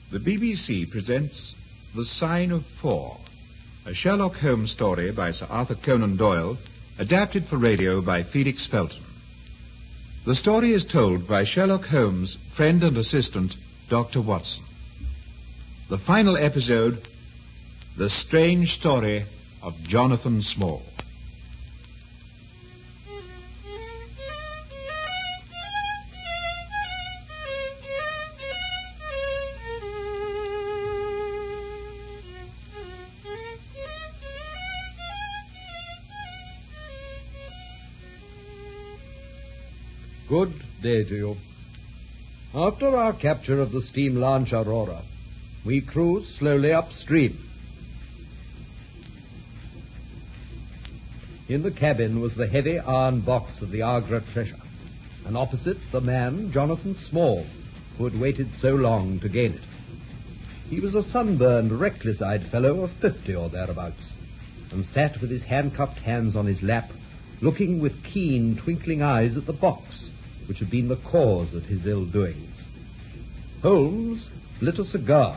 The BBC presents The Sign of Four, a Sherlock Holmes story by Sir Arthur Conan Doyle, adapted for radio by Felix Felton. The story is told by Sherlock Holmes' friend and assistant, Dr. Watson. The final episode, The Strange Story of Jonathan Small. Good day to you. After our capture of the steam launch Aurora, we cruised slowly upstream. In the cabin was the heavy iron box of the Agra treasure, and opposite the man, Jonathan Small, who had waited so long to gain it. He was a sunburned, reckless-eyed fellow of 50 or thereabouts, and sat with his handcuffed hands on his lap, looking with keen, twinkling eyes at the box, which had been the cause of his ill-doings. Holmes lit a cigar.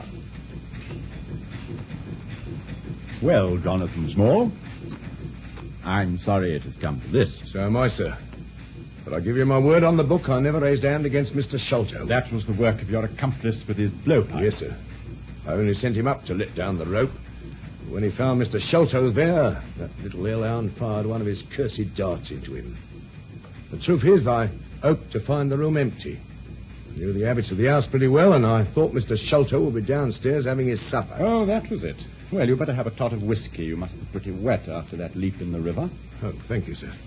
Well, Jonathan Small, I'm sorry it has come to this. So am I, sir. But I give you my word on the book, I never raised a hand against Mr. Sholto. That was the work of your accomplice with his blowpipe. Yes, sir. I only sent him up to let down the rope. When he found Mr. Sholto there, that little hellhound fired one of his cursed darts into him. The truth is, I hoped to find the room empty. I knew the habits of the house pretty well, and I thought Mr. Sholto would be downstairs having his supper. Oh, that was it. Well, you better have a tot of whiskey. You must be pretty wet after that leap in the river. Oh, thank you, sir.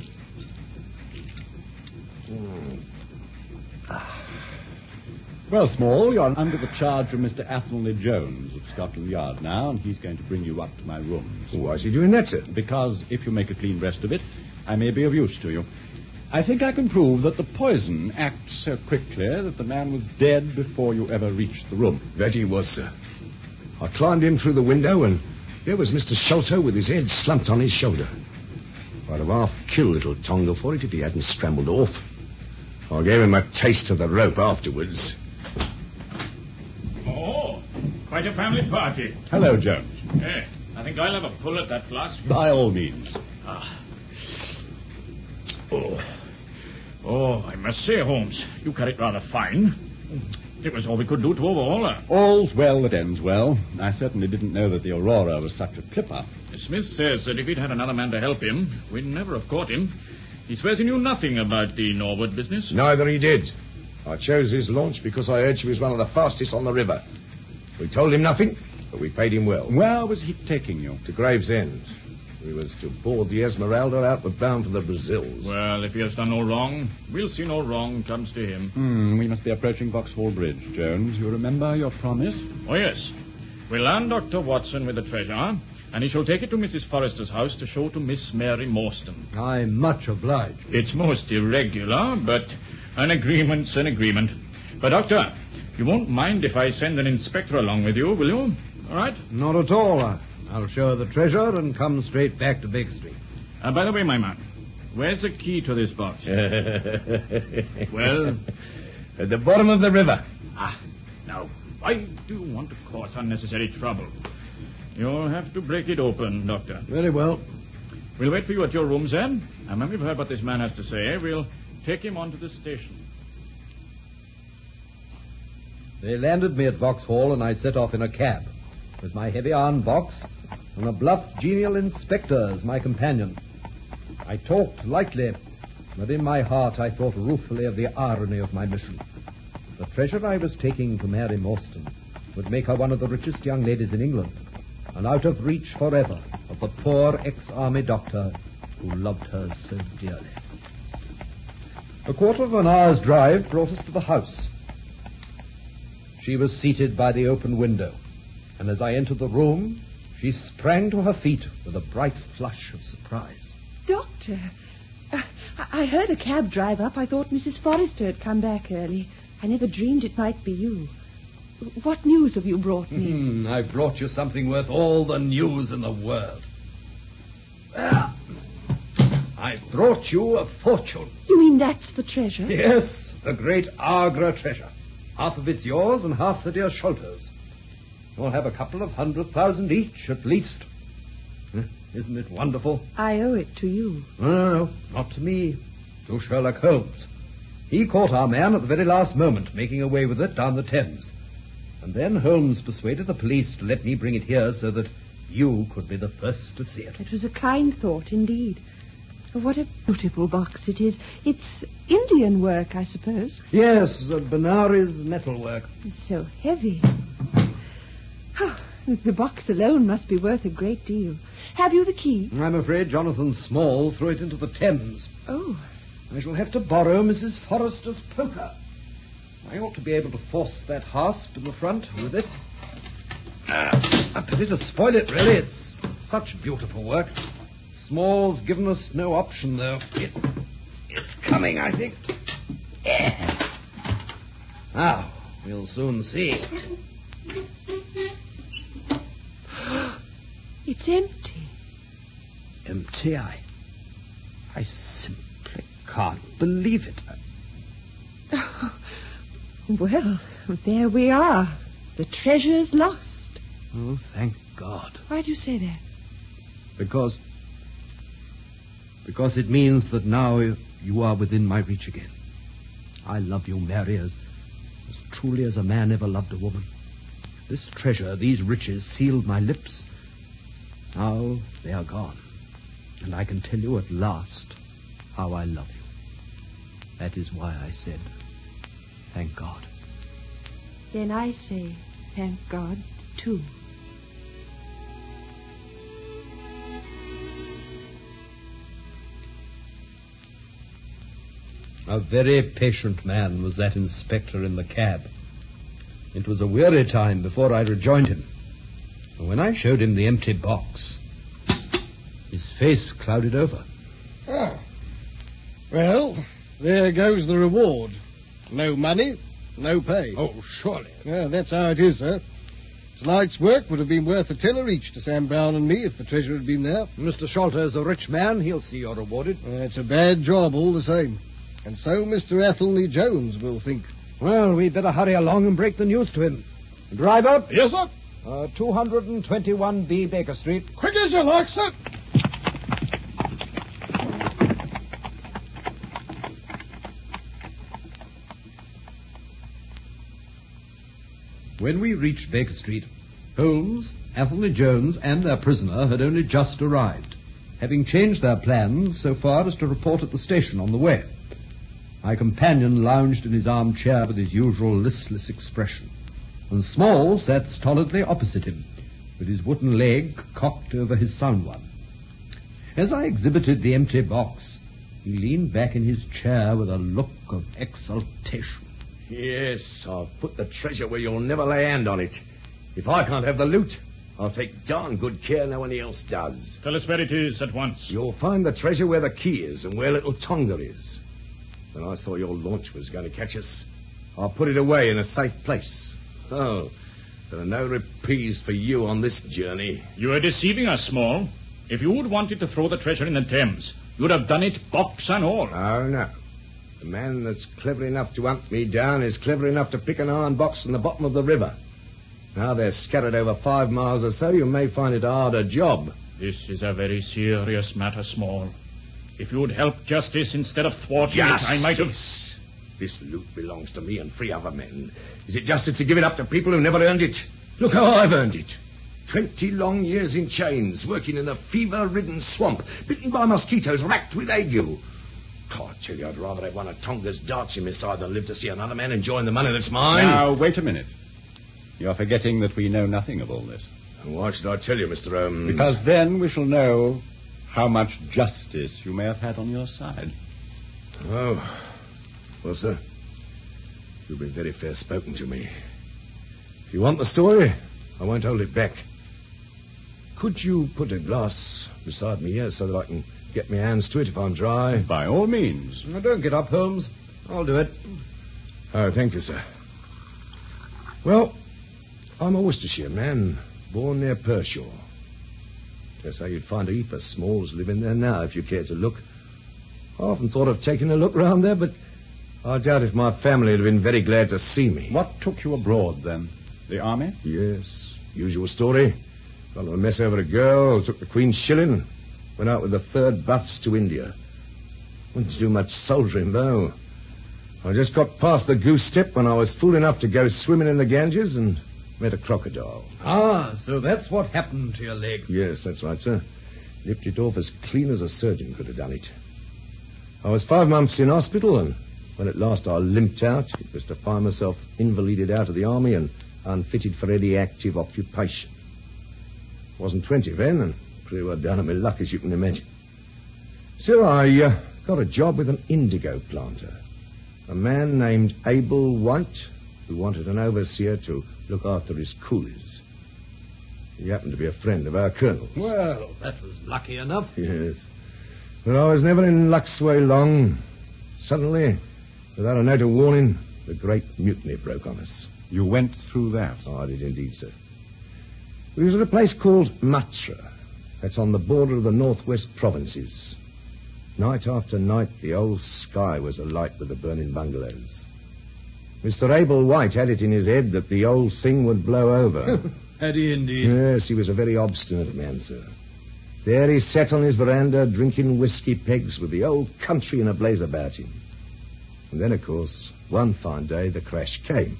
Well, Small, you're under the charge of Mr. Athelney Jones of Scotland Yard now, and he's going to bring you up to my rooms. Why is he doing that, sir? Because if you make a clean breast of it, I may be of use to you. I think I can prove that the poison acts so quickly that the man was dead before you ever reached the room. That he was, sir. I climbed in through the window, and there was Mr. Sholto with his head slumped on his shoulder. I'd have half killed little Tonga for it if he hadn't scrambled off. I gave him a taste of the rope afterwards. Oh, quite a family party. Hello, Jones. Eh, I think I'll have a pull at that flask. By all means. Oh, I must say, Holmes, you cut it rather fine. It was all we could do to overhaul her. All's well that ends well. I certainly didn't know that the Aurora was such a clipper. Smith says that if he'd had another man to help him, we'd never have caught him. He swears he knew nothing about the Norwood business. Neither he did. I chose his launch because I heard she was one of the fastest on the river. We told him nothing, but we paid him well. Where was he taking you? To Gravesend. We was to board the Esmeralda outward bound for the Brazils. Well, if he has done no wrong, we'll see no wrong comes to him. We must be approaching Vauxhall Bridge, Jones. You remember your promise? Oh, yes. We'll land Dr. Watson with the treasure, and he shall take it to Mrs. Forrester's house to show to Miss Mary Morstan. I'm much obliged. It's most irregular, but an agreement's an agreement. But, Doctor, you won't mind if I send an inspector along with you, will you? All right? Not at all. I'll show her the treasure and come straight back to Baker Street. By the way, my man, where's the key to this box? Well? At the bottom of the river. Now, why do you want to cause unnecessary trouble? You'll have to break it open, Doctor. Very well. We'll wait for you at your rooms, then. And when we've heard what this man has to say, we'll take him on to the station. They landed me at Vauxhall, and I set off in a cab, with my heavy iron box and a bluff, genial inspector as my companion. I talked lightly, but in my heart I thought ruefully of the irony of my mission. The treasure I was taking to Mary Morstan would make her one of the richest young ladies in England, and out of reach forever of the poor ex-army doctor who loved her so dearly. A quarter of an hour's drive brought us to the house. She was seated by the open window, and as I entered the room, she sprang to her feet with a bright flush of surprise. Doctor, I heard a cab drive up. I thought Mrs. Forrester had come back early. I never dreamed it might be you. What news have you brought me? I've brought you something worth all the news in the world. I've brought you a fortune. You mean that's the treasure? Yes, the great Agra treasure. Half of it's yours and half the dear Sholto's. You'll have a couple of 100,000 each, at least. Isn't it wonderful? I owe it to you. No, not to me. To Sherlock Holmes. He caught our man at the very last moment, making away with it down the Thames. And then Holmes persuaded the police to let me bring it here so that you could be the first to see it. It was a kind thought, indeed. What a beautiful box it is. It's Indian work, I suppose. Yes, Benares metalwork. It's so heavy. Oh, the box alone must be worth a great deal. Have you the key? I'm afraid Jonathan Small threw it into the Thames. Oh. I shall have to borrow Mrs. Forrester's poker. I ought to be able to force that hasp in the front with it. A pity to spoil it, really. It's such beautiful work. Small's given us no option, though. It's coming, I think. Now, we'll soon see. It's empty. Empty? I simply can't believe it. Well, there we are. The treasure's lost. Oh, thank God. Why do you say that? Because it means that now you are within my reach again. I love you, Mary, as truly as a man ever loved a woman. This treasure, these riches, sealed my lips. Now they are gone, and I can tell you at last how I love you. That is why I said, thank God. Then I say, thank God, too. A very patient man was that inspector in the cab. It was a weary time before I rejoined him. And when I showed him the empty box, his face clouded over. Ah. Well, there goes the reward. No money, no pay. Oh, surely. Yeah, that's how it is, sir. Tonight's work would have been worth $1 each to Sam Brown and me if the treasure had been there. Mr. Sholto's a rich man. He'll see you're rewarded. It's a bad job all the same. And so Mr. Athelney Jones will think. Well, we'd better hurry along and break the news to him. Driver? Yes, sir. 221B Baker Street. Quick as you like, sir. When we reached Baker Street, Holmes, Athelney Jones, and their prisoner had only just arrived, having changed their plans so far as to report at the station on the way. My companion lounged in his armchair with his usual listless expression, and Small sat stolidly opposite him, with his wooden leg cocked over his sound one. As I exhibited the empty box, he leaned back in his chair with a look of exultation. Yes, I've put the treasure where you'll never lay hand on it. If I can't have the loot, I'll take darn good care no one else does. Tell us where it is at once. You'll find the treasure where the key is and where little Tonga is. When I saw your launch was going to catch us, I put it away in a safe place. Oh, there are no reprieves for you on this journey. You are deceiving us, Small. If you had wanted to throw the treasure in the Thames, you'd have done it, box and all. Oh, no. The man that's clever enough to hunt me down is clever enough to pick an iron box in the bottom of the river. Now they're scattered over 5 miles or so, you may find it a harder job. This is a very serious matter, Small. If you would help justice instead of thwarting it, I might have... This loot belongs to me and 3 other men. Is it justice to give it up to people who never earned it? Look how I've earned it. 20 long years in chains, working in a fever-ridden swamp, bitten by mosquitoes, racked with ague. Oh, I tell you, I'd rather have one of Tonga's darts in my side than live to see another man enjoying the money that's mine. Now, wait a minute. You're forgetting that we know nothing of all this. And why should I tell you, Mr. Holmes? Because then we shall know how much justice you may have had on your side. Oh, well, sir, you've been very fair-spoken to me. If you want the story, I won't hold it back. Could you put a glass beside me here so that I can get my hands to it if I'm dry? By all means. Now, don't get up, Holmes. I'll do it. Oh, thank you, sir. Well, I'm a Worcestershire man, born near Pershore. Guess how you'd find a heap of Smalls living there now if you cared to look. I often thought of taking a look round there, but I doubt if my family would have been very glad to see me. What took you abroad, then? The army? Yes, usual story. Got a mess over a girl, took the Queen's shilling, went out with the 3rd Buffs to India. Wouldn't do much soldiering, though. I just got past the goose step when I was fool enough to go swimming in the Ganges and met a crocodile. Ah, so that's what happened to your leg. Yes, that's right, sir. Nipped it off as clean as a surgeon could have done it. I was 5 months in hospital, and when at last I limped out, it was to find myself invalided out of the army and unfitted for any active occupation. Wasn't 20 then, and pretty well down on my luck, as you can imagine. So I got a job with an indigo planter. A man named Abel White, who wanted an overseer to look after his coolies. He happened to be a friend of our colonel's. Well, that was lucky enough. Yes. But I was never in luck's way long. Suddenly, without a note of warning, the great mutiny broke on us. You went through that? Oh, I did indeed, sir. We was at a place called Matra. That's on the border of the northwest provinces. Night after night, the whole sky was alight with the burning bungalows. Mr. Abel White had it in his head that the whole thing would blow over. Had he indeed? Yes, he was a very obstinate man, sir. There he sat on his veranda drinking whiskey pegs with the whole country in a blaze about him. And then, of course, one fine day, the crash came.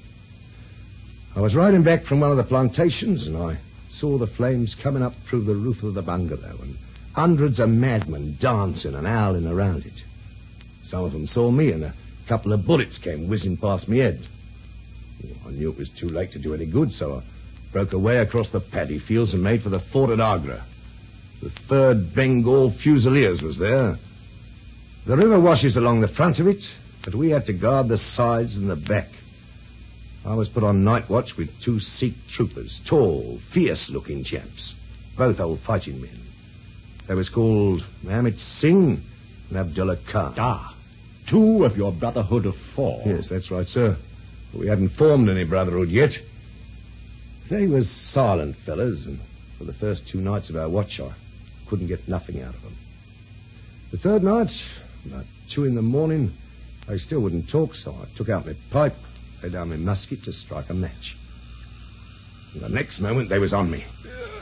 I was riding back from one of the plantations, and I saw the flames coming up through the roof of the bungalow, and hundreds of madmen dancing and howling around it. Some of them saw me, and a couple of bullets came whizzing past my head. I knew it was too late to do any good, so I broke away across the paddy fields and made for the fort at Agra. The 3rd Bengal Fusiliers was there. The river washes along the front of it, but we had to guard the sides and the back. I was put on night watch with 2 Sikh troopers, tall, fierce-looking chaps, both old fighting men. They was called Mohammed Singh and Abdullah Khan. Ah, 2 of your brotherhood of 4. Yes, that's right, sir. We hadn't formed any brotherhood yet. They was silent fellas, and for the first 2 nights of our watch, I couldn't get nothing out of them. The 3rd night, about 2 in the morning, they still wouldn't talk, so I took out my pipe, laid down my musket to strike a match. And the next moment, they was on me.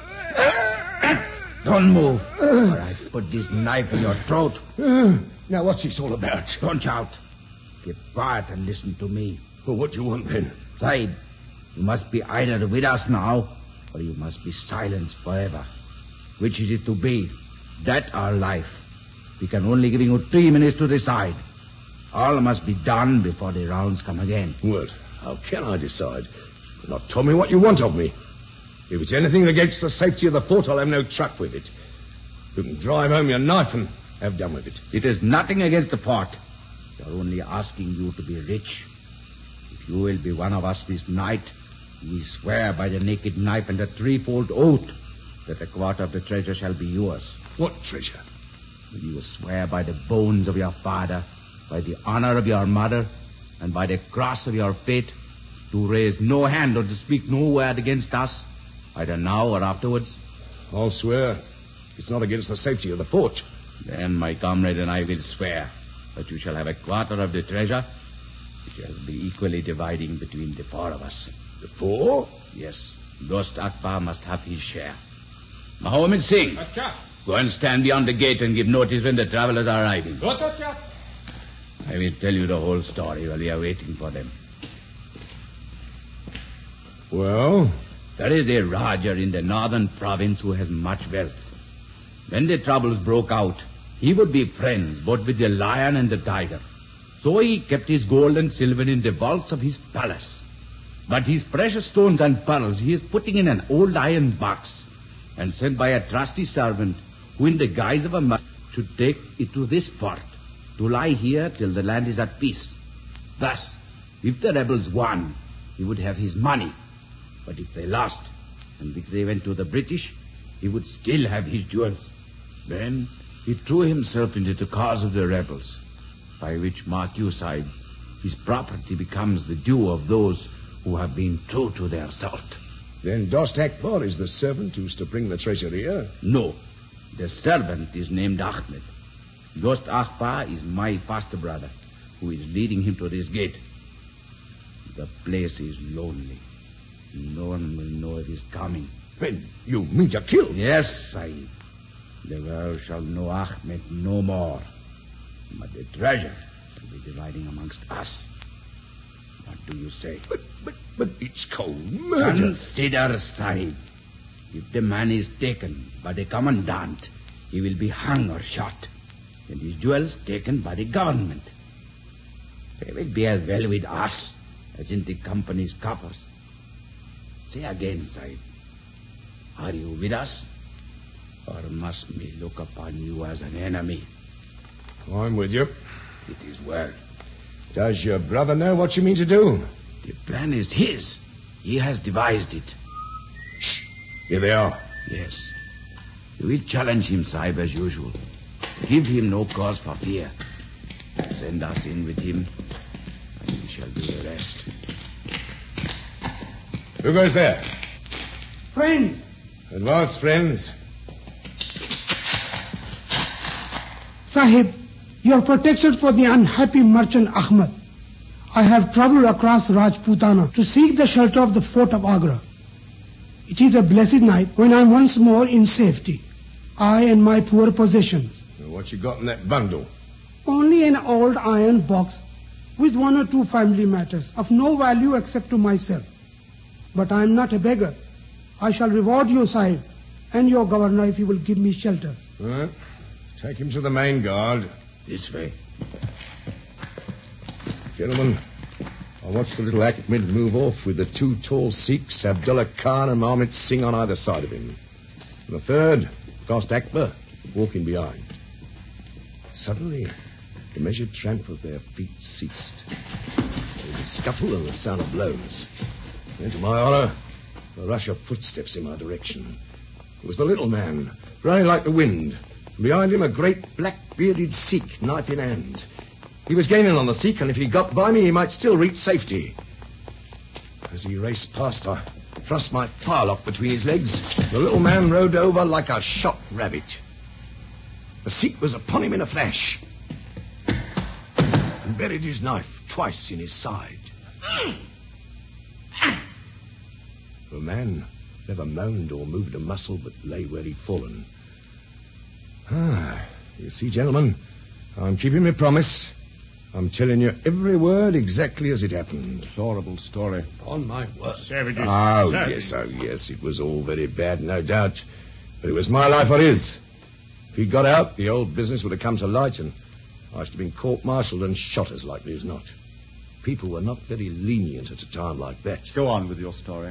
Don't move, or I put this knife in your throat. Now, what's this all about? Don't shout. Keep quiet and listen to me. Well, what do you want, then? Zaid, you must be either with us now, or you must be silenced forever. Which is it to be? That or life? We can only give you 3 minutes to decide. All must be done before the rounds come again. What? How can I decide? You've not told me what you want of me. If it's anything against the safety of the fort, I'll have no truck with it. You can drive home your knife and have done with it. It is nothing against the fort. We are only asking you to be rich. If you will be one of us this night, we swear by the naked knife and the 3-fold oath that a quarter of the treasure shall be yours. What treasure? You will swear by the bones of your father, by the honor of your mother, and by the cross of your faith, to raise no hand or to speak no word against us, either now or afterwards. I'll swear. It's not against the safety of the fort. Then my comrade and I will swear that you shall have a quarter of the treasure, which shall be equally dividing between the 4 of us. The 4? Yes. Dost Akbar must have his share. Mohammed Singh, go and stand beyond the gate and give notice when the travelers are arriving. I will tell you the whole story while we are waiting for them. Well? There is a Raja in the northern province who has much wealth. When the troubles broke out, he would be friends both with the lion and the tiger. So he kept his gold and silver in the vaults of his palace. But his precious stones and pearls he is putting in an old iron box and sent by a trusty servant who in the guise of a man should take it to this fort to lie here till the land is at peace. Thus, if the rebels won, he would have his money. But if they lost, and if they went to the British, he would still have his jewels. Then he threw himself into the cause of the rebels, by which, mark you, Sahib, his property becomes the due of those who have been true to their salt. Then Dost Akbar is the servant who's to bring the treasure here? No, the servant is named Ahmed. Dost Akbar is my foster brother, who is leading him to this gate. The place is lonely. No one will know it is coming. Then you mean to kill? Yes, Sahib. The world shall know Ahmed no more. But the treasure will be dividing amongst us. What do you say? But it's cold murder. Consider, Sahib. If the man is taken by the commandant, he will be hung or shot, and his jewels taken by the government. They will be as well with us as in the company's coffers. Say again, Sahib, are you with us, or must we look upon you as an enemy? I'm with you. It is well. Does your brother know what you mean to do? The plan is his. He has devised it. Shh. Here they are. Yes. We will challenge him, Sahib, as usual. Give him no cause for fear. Send us in with him, and we shall do the rest. Who goes there? Friends. Advance, friends. Sahib, your protection for the unhappy merchant Ahmed. I have traveled across Rajputana to seek the shelter of the fort of Agra. It is a blessed night when I am once more in safety, I and my poor possessions. What you got in that bundle? Only an old iron box with 1 or 2 family matters of no value except to myself. But I am not a beggar. I shall reward you, Sahib, and your governor if you will give me shelter. All right. Take him to the main guard. This way. Gentlemen, I watched the little Ahmed move off with the 2 tall Sikhs, Abdullah Khan and Mahmud Singh on either side of him. And the third, Dost Akbar, walking behind. Suddenly, the measured tramp of their feet ceased. There was a scuffle and the sound of blows. And to my honor, a rush of footsteps in my direction. It was the little man, running like the wind. Behind him, a great black-bearded Sikh, knife in hand. He was gaining on the Sikh, and if he got by me, he might still reach safety. As he raced past, I thrust my firelock between his legs. The little man rode over like a shot rabbit. The Sikh was upon him in a flash and buried his knife twice in his side. The man never moaned or moved a muscle, but lay where he'd fallen. You see, gentlemen, I'm keeping my promise. I'm telling you every word exactly as it happened. Horrible story. On my word. Savages. Oh, Savages. yes, it was all very bad, no doubt. But it was my life or his. If he'd got out, the old business would have come to light, and I should have been court-martialed and shot as likely as not. People were not very lenient at a time like that. Go on with your story.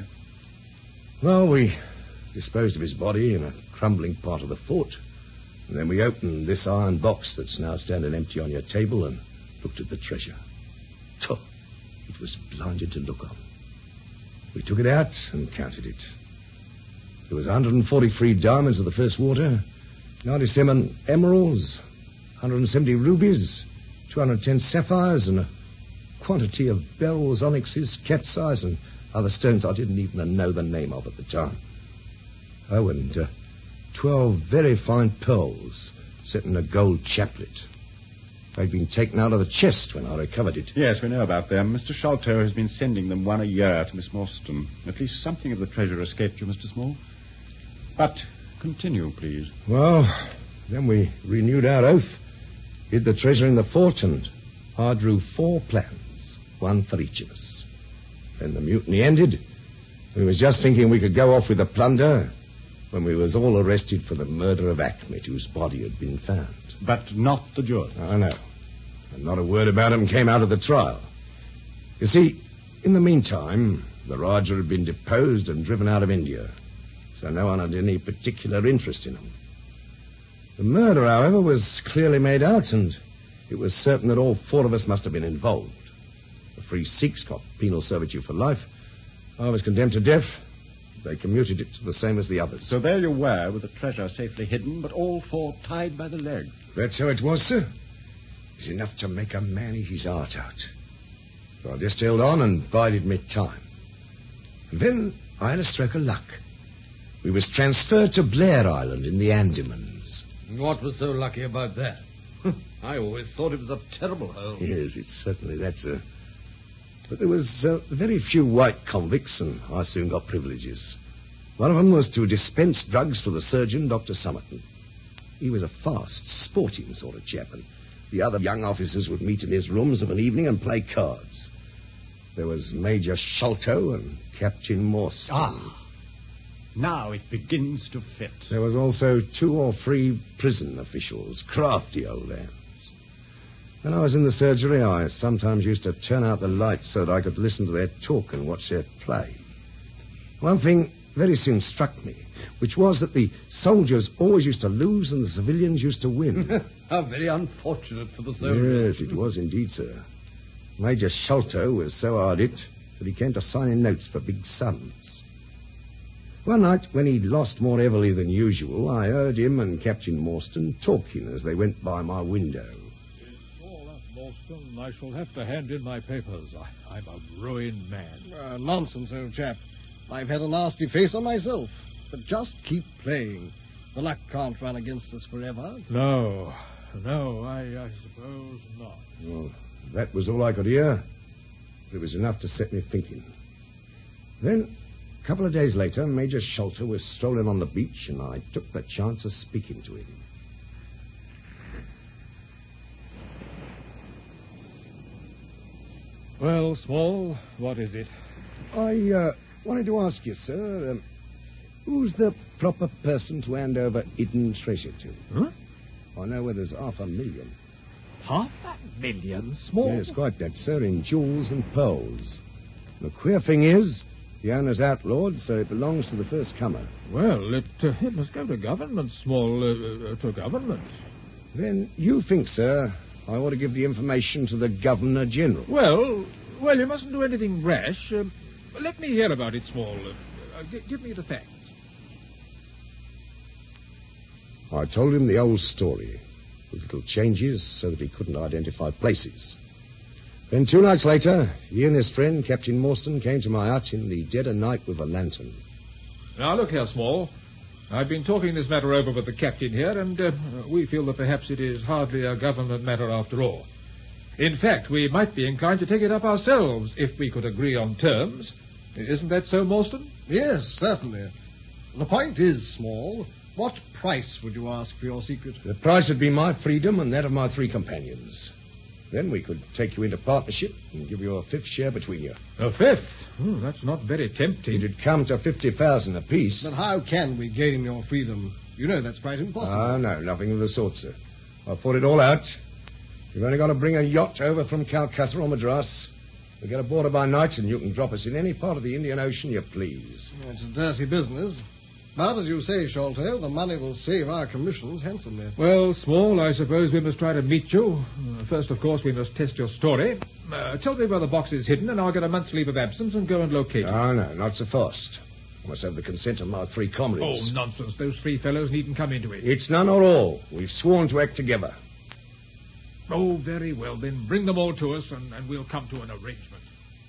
Well, we disposed of his body in a crumbling part of the fort. And then we opened this iron box that's now standing empty on your table and looked at the treasure. Tuh, it was blinded to look on. We took it out and counted it. There was 143 diamonds of the first water, 97 emeralds, 170 rubies, 210 sapphires, and a quantity of beryls, onyxes, cat's eyes, and other stones I didn't even know the name of at the time. Oh, and 12 very fine pearls set in a gold chaplet. They'd been taken out of the chest when I recovered it. Yes, we know about them. Mr. Sholto has been sending them 1 a year to Miss Morstan. At least something of the treasure escaped you, Mr. Small. But continue, please. Well, then we renewed our oath, hid the treasure in the fort, and I drew 4 plans, 1 for each of us. Then the mutiny ended. We was just thinking we could go off with the plunder when we was all arrested for the murder of Ahmed, whose body had been found. But not the jewels. I know. And not a word about him came out of the trial. You see, in the meantime, the Raja had been deposed and driven out of India, so no one had any particular interest in him. The murder, however, was clearly made out, and it was certain that all 4 of us must have been involved. The 3 Sikhs got penal servitude for life. I was condemned to death. They commuted it to the same as the others. So there you were, with the treasure safely hidden, but all 4 tied by the leg. That's how it was, sir. It's enough to make a man eat his heart out. So I just held on and bided my time. And then I had a stroke of luck. We was transferred to Blair Island in the Andamans. What was so lucky about that? I always thought it was a terrible hole. Yes, it's certainly that, sir. But there was very few white convicts, and I soon got privileges. One of them was to dispense drugs for the surgeon, Dr. Somerton. He was a fast, sporting sort of chap, and the other young officers would meet in his rooms of an evening and play cards. There was Major Sholto and Captain Morstan. Now it begins to fit. There was also 2 or 3 prison officials, crafty old ants. When I was in the surgery, I sometimes used to turn out the lights so that I could listen to their talk and watch their play. One thing very soon struck me, which was that the soldiers always used to lose and the civilians used to win. How very unfortunate for the soldiers. Yes, it was indeed, sir. Major Sholto was so hard hit that he came to signing notes for big sums. One night, when he'd lost more heavily than usual, I heard him and Captain Morstan talking as they went by my window. It's all up, Morstan. I shall have to hand in my papers. I'm a ruined man. Nonsense, old chap. I've had a nasty face on myself. But just keep playing. The luck can't run against us forever. No, I suppose not. Well, that was all I could hear. But it was enough to set me thinking. Then, a couple of days later, Major Sholto was strolling on the beach, and I took the chance of speaking to him. Well, Small, what is it? I wanted to ask you, sir, who's the proper person to hand over hidden treasure to? Huh? I know where there's $500,000. $500,000, Small? Yes, quite that, sir, in jewels and pearls. The queer thing is, the owner's outlawed, so it belongs to the first comer. Well, it must go to government, Small, to government. Then you think, sir, I ought to give the information to the Governor-General? Well, you mustn't do anything rash. Let me hear about it, Small. Give me the facts. I told him the old story, with little changes so that he couldn't identify places. Then 2 nights later, he and his friend, Captain Morstan, came to my hut in the dead of night with a lantern. Now, look here, Small. I've been talking this matter over with the captain here, and we feel that perhaps it is hardly a government matter after all. In fact, we might be inclined to take it up ourselves if we could agree on terms. Isn't that so, Morstan? Yes, certainly. The point is, Small, what price would you ask for your secret? The price would be my freedom and that of my 3 companions. Then we could take you into partnership and give you a 5th share between you. A 5th? That's not very tempting. It'd come to 50,000 apiece. But how can we gain your freedom? You know that's quite impossible. No, nothing of the sort, sir. I've thought it all out. You've only got to bring a yacht over from Calcutta or Madras. We'll get aboard her by night, and you can drop us in any part of the Indian Ocean you please. It's a dirty business. But, as you say, Sholto, the money will save our commissions handsomely. Well, Small, I suppose we must try to meet you. First, of course, we must test your story. Tell me where the box is hidden, and I'll get a month's leave of absence and go and locate it. No, not so fast. I must have the consent of my 3 comrades. Oh, nonsense. Those 3 fellows needn't come into it. It's none or all. We've sworn to act together. Oh, very well. Then bring them all to us, and we'll come to an arrangement.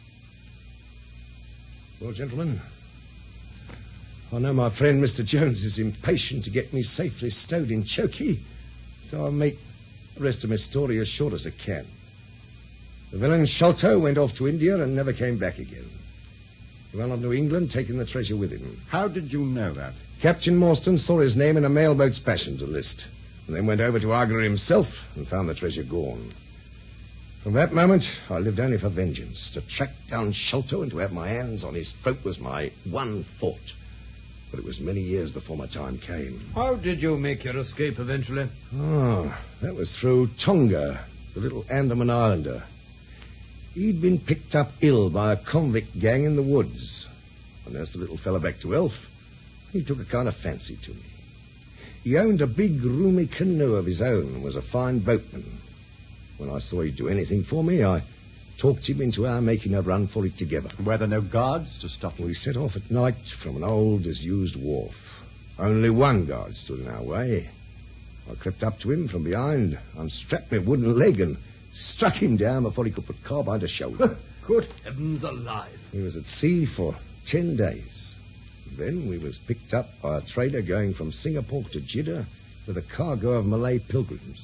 Well, gentlemen, I know my friend Mr. Jones is impatient to get me safely stowed in Chokey, so I'll make the rest of my story as short as I can. The villain Sholto went off to India and never came back again. He went on to England, taking the treasure with him. How did you know that? Captain Morstan saw his name in a mailboat's passenger list, and then went over to Agra himself and found the treasure gone. From that moment, I lived only for vengeance. To track down Sholto and to have my hands on his throat was my one thought. But it was many years before my time came. How did you make your escape eventually? Oh, that was through Tonga, the little Andaman islander. He'd been picked up ill by a convict gang in the woods. I nursed the little fellow back to health. He took a kind of fancy to me. He owned a big, roomy canoe of his own and was a fine boatman. When I saw he'd do anything for me, I talked him into our making a run for it together. Were there no guards to stop you? We set off at night from an old, disused wharf. Only one guard stood in our way. I crept up to him from behind, unstrapped my wooden leg, and struck him down before he could put carbine to shoulder. Good heavens alive. He was at sea for 10 days. Then we was picked up by a trader going from Singapore to Jeddah with a cargo of Malay pilgrims.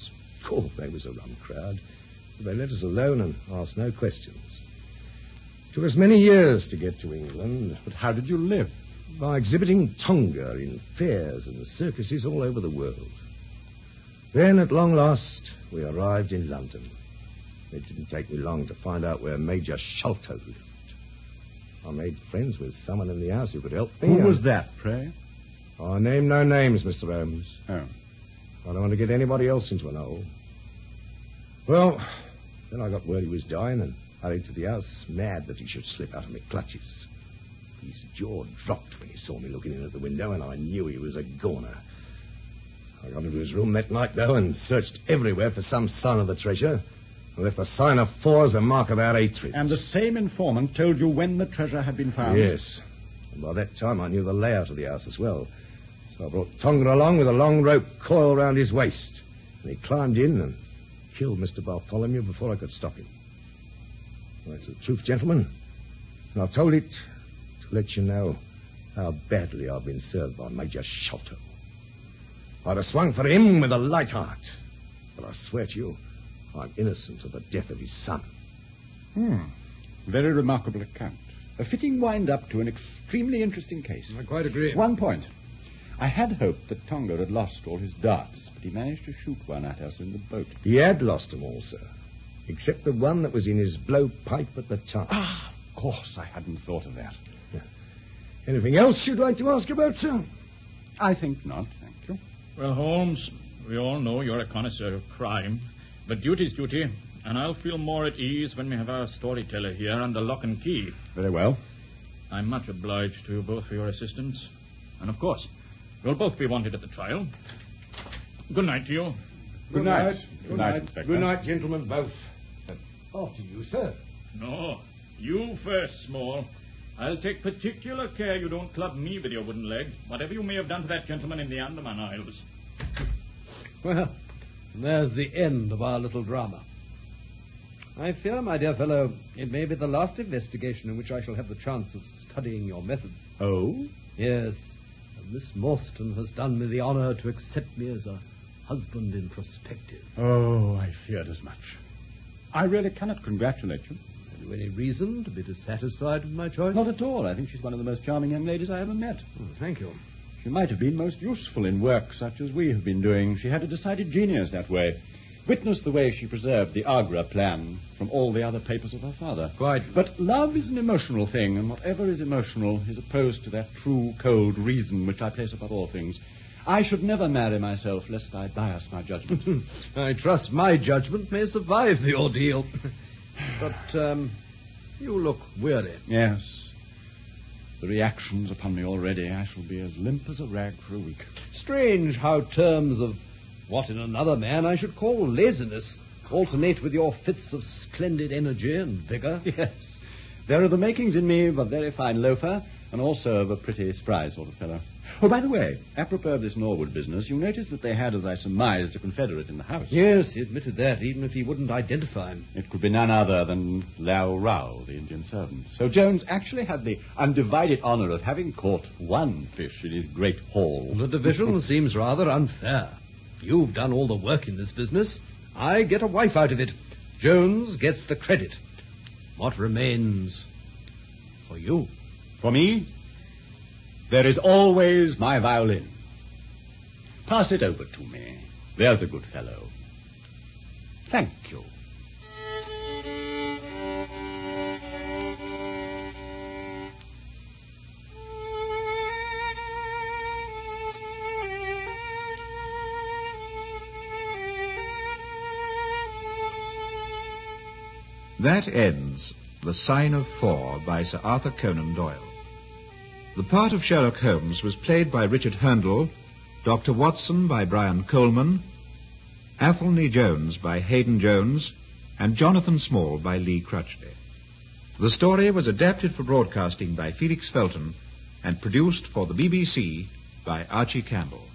course, they was a rum crowd. They let us alone and asked no questions. Took us many years to get to England. But how did you live? By exhibiting Tonga in fairs and circuses all over the world. Then, at long last, we arrived in London. It didn't take me long to find out where Major Sholto lived. I made friends with someone in the house who could help me. Who was that, pray? I name no names, Mr. Holmes. Oh. I don't want to get anybody else into an hole. Well, then I got word he was dying and hurried to the house, mad that he should slip out of my clutches. His jaw dropped when he saw me looking in at the window, and I knew he was a goner. I got into his room that night, though, and searched everywhere for some sign of the treasure. I left the sign of 4 as a mark of our hatred. And the same informant told you when the treasure had been found? Yes. And by that time, I knew the layout of the house as well. So I brought Tonga along with a long rope coiled round his waist. And he climbed in and killed Mr. Bartholomew before I could stop him. Well, that's the truth, gentlemen. And I've told it to let you know how badly I've been served by Major Sholto. I'd have swung for him with a light heart. But I swear to you, I'm innocent of the death of his son. Very remarkable account. A fitting wind-up to an extremely interesting case. I quite agree. One point. I had hoped that Tonga had lost all his darts, but he managed to shoot one at us in the boat. He had lost them all, sir. Except the one that was in his blowpipe at the time. Of course, I hadn't thought of that. Anything else you'd like to ask about, sir? I think not, thank you. Well, Holmes, we all know you're a connoisseur of crime, but duty's duty, and I'll feel more at ease when we have our storyteller here under lock and key. Very well. I'm much obliged to you both for your assistance, and of course, you'll both be wanted at the trial. Good night to you. Good night. Good night, Inspector. Good night, gentlemen, both. After you, sir. No, you first, Small. I'll take particular care you don't club me with your wooden leg, whatever you may have done to that gentleman in the Andaman Isles. Well, there's the end of our little drama. I fear, my dear fellow, it may be the last investigation in which I shall have the chance of studying your methods. Oh? Yes, and Miss Morstan has done me the honor to accept me as a husband in prospective. Oh, I feared as much. I really cannot congratulate you. Have you any reason to be dissatisfied with my choice? Not at all. I think she's one of the most charming young ladies I ever met. Thank you. She might have been most useful in work such as we have been doing. She had a decided genius that way. Witness the way she preserved the Agra plan from all the other papers of her father. Quite. But love is an emotional thing, and whatever is emotional is opposed to that true, cold reason which I place above all things. I should never marry myself lest I bias my judgment. I trust my judgment may survive the ordeal. But, you look weary. Yes. The reaction's upon me already. I shall be as limp as a rag for a week. Strange how terms of what in another man I should call laziness alternate with your fits of splendid energy and vigor. Yes. There are the makings in me of a very fine loafer and also of a pretty spry sort of fellow. Oh, by the way, apropos of this Norwood business, you noticed that they had, as I surmised, a confederate in the house. Yes, he admitted that, even if he wouldn't identify him. It could be none other than Lao Rao, the Indian servant. So Jones actually had the undivided honor of having caught one fish in his great haul. The division seems rather unfair. You've done all the work in this business. I get a wife out of it. Jones gets the credit. What remains for you? For me, there is always my violin. Pass it over to me. There's a good fellow. Thank you. That ends The Sign of 4 by Sir Arthur Conan Doyle. The part of Sherlock Holmes was played by Richard Hurndall, Dr. Watson by Brian Coleman, Athelney Jones by Hayden Jones, and Jonathan Small by Lee Crutchley. The story was adapted for broadcasting by Felix Felton and produced for the BBC by Archie Campbell.